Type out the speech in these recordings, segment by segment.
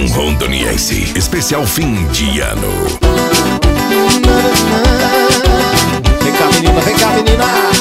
Versão rondoniense, especial fim de ano. Vem cá, menina, vem cá, menina.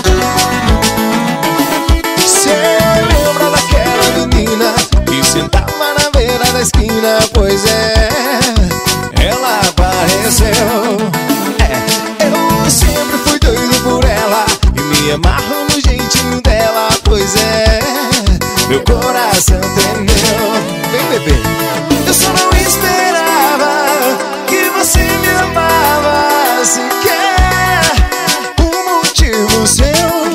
Cê lembra daquela menina que sentava na beira da esquina? Pois é, ela apareceu. Eu sempre fui doido por ela e me amarro no jeitinho dela. Pois é, meu coração tremeu. Vem, bebê. Eu só não esperava que você me amava sequer. Um motivo seu.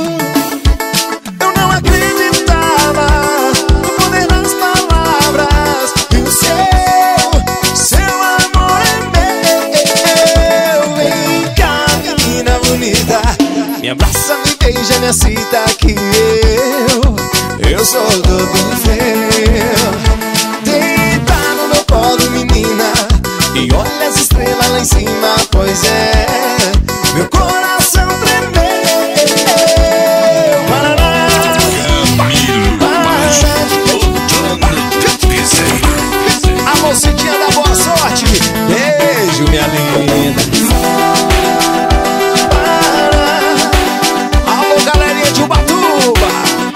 Eu não acreditava no poder das palavras. E o seu amor é meu. Vem cá, menina bonita, me abraça, me beija, me excita que eu sou todo seu. Deita no meu colo, menina, e olha as estrelas lá em cima. Pois é, meu coração tremeu. A mocidinha da boa sorte, beijo, minha linda. Alô, galerinha de Ubatuba.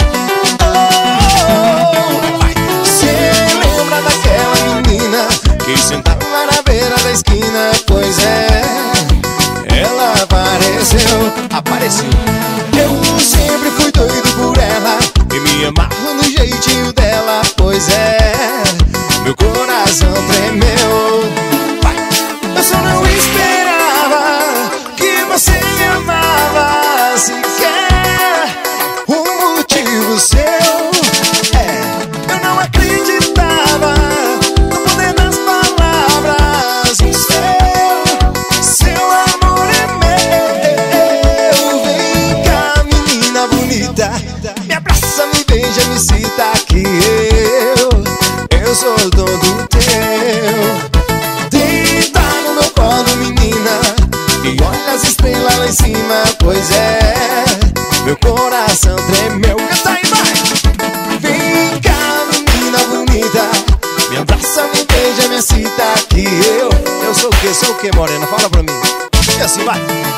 Cê lembra daquela menina que sentava na beira da esquina? Pois é, ela apareceu. Eu sempre fui doido por ela e me amarro no jeitinho dela. Pois é, meu coração tremeu. Eu só não esperava que você me amava sequer. Um motivo seu. Eu não acreditava no poder das palavras. O seu amor é meu. Vem cá, menina bonita, me abraça, me beija, me cita que eu sou todo teu. Deita no meu colo, menina, e olha as estrelas lá em cima. Pois é, meu coração tremeu. Canta aí, vai! Vem cá, menina bonita, me abraça, me beija, me excita que eu sou o quê? Sou o quê, morena? Fala pra mim. E assim vai.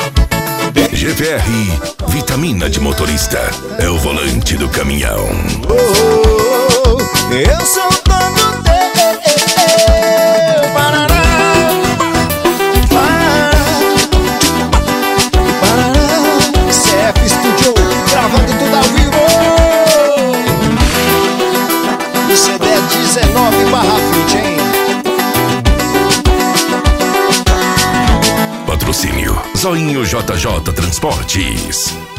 GPR, vitamina de motorista, é o volante do caminhão. Eu sou todo teu. Parará, CF Studio, gravando tudo ao vivo. O CD é 19/20, hein? Patrocínio Zoinho JJ Transportes.